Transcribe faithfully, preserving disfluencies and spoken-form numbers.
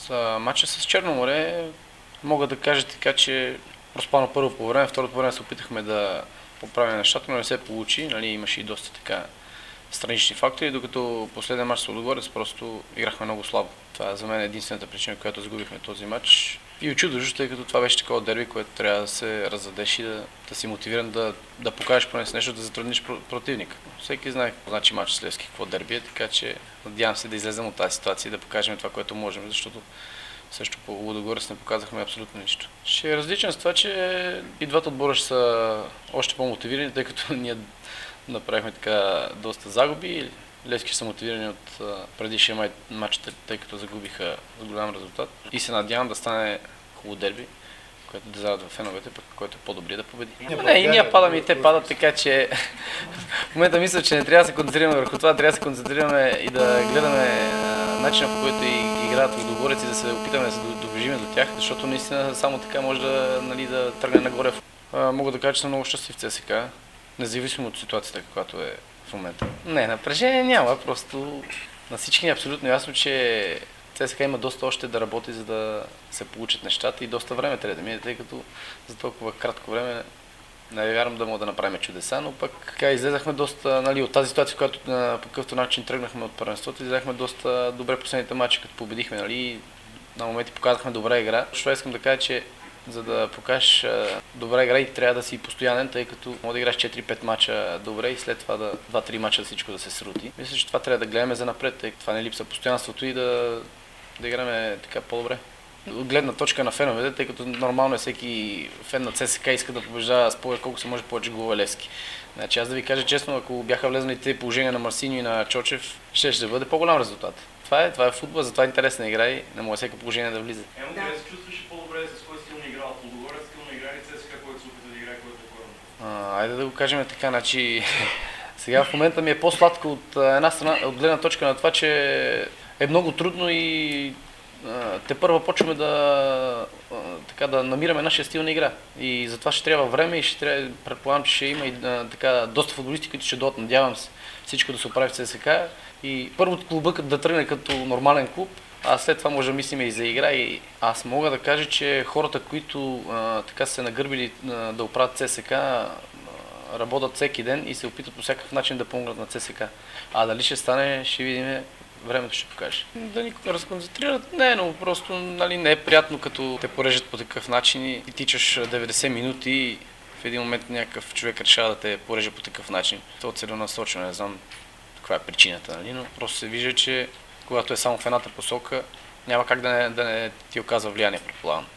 За матча с Черно море мога да кажа така, че проспано първо по време, второто по време се опитахме да поправим нещата, но не се получи. Нали, имаше и доста така странични фактори, докато последния матч с Лудогорец просто играхме много слабо. Това е за мен единствената причина, която загубихме този матч. И очудващо, тъй като това беше такова дерби, което трябва да се разадеш и да, да си мотивиран да, да покажеш поне с нещо, да затрудниш противника. Всеки знае какво значи матч с Левски, какво дерби е, така че надявам се да излезем от тази ситуация и да покажем това, което можем, защото също по Лудогорец не показахме абсолютно нищо. Ще е различен с това, че и двата отбора ще са още по-мотивирани, тъй като ние направихме така доста загуби. Левски са мотивирани от предишния матч, тъй като загубиха с голям резултат. И се надявам да стане хубаво дерби, което да зарадва феновете, пък който е по-добри да победи. Не, и ние падаме и те падат, така че в момента мисля, че не трябва да се концентрираме върху това, трябва да се концентрираме и да гледаме начина, по който играят Лудогорец и да се опитаме да се доближим до тях, защото наистина само така може да, нали, да тръгне нагоре. Мога да кажа, че съм много щастлив в ЦСКА, независимо от ситуацията, каквато е в момента. Не, напрежение няма, просто на всички е абсолютно ясно, че ЦСКА има доста още да работи, за да се получат нещата и доста време трябва да мине, тъй като за толкова кратко време не вярвам да мога да направим чудеса, но пък така излезахме доста, нали, от тази ситуация, която по какъвто начин тръгнахме от първенството, излезахме доста добре последните матчи, като победихме, нали, на моменти показахме добра игра. Що искам да кажа, че за да покажеш добра игра и трябва да си постоянен, тъй като може да играеш четири-пет мача добре и след това да два-три мача всичко да се срути. Мисля, че това трябва да гледаме за напред, тъй като това не липса постоянството и да, да играме така по-добре. От гледна точка на феновете, тъй като нормално е всеки фен на ЦСКА иска да побеждава с повече, колко се може повече голове Левски. Значи аз да ви кажа честно, ако бяха влезнали тези положения на Марсиньо и на Чочев, ще ще бъде по-голям резултат. Това е, това е футбол, затова е интересна игра и не може всяко положение да влиза. Емо, къде се чувстваш по-добре с кой стил не играл? Лудогорец стил не игра и ЦСКА, който се опита да играе, който е по-рано? Айде да го кажем така, значи сега в момента ми е по-сладко от една страна, от гледна точка на това, че е много трудно и те първо почваме да, така, да намираме нашия стил на игра. И затова ще трябва време и ще трябва, предполагам, че ще има и така, доста футболисти, които ще дойдат. Надявам се всичко да се оправи в ЦСКА. И първо клуба да тръгне като нормален клуб, а след това може да мислим и за игра. И аз мога да кажа, че хората, които а, така се нагърбили а, да оправят ЦСКА, работят всеки ден и се опитат по всякакъв начин да помогнат на ЦСКА. А дали ще стане, ще видим. Времето ще покаже. Да ни разконцентрират, не, но просто, нали, не е приятно, като те порежат по такъв начин и тичаш деветдесет минути и в един момент някакъв човек решава да те пореже по такъв начин. Това е целенасочено, не знам каква е причината, нали, но просто се вижда, че когато е само в едната посока, няма как да не, да не ти оказва влияние, предполагам.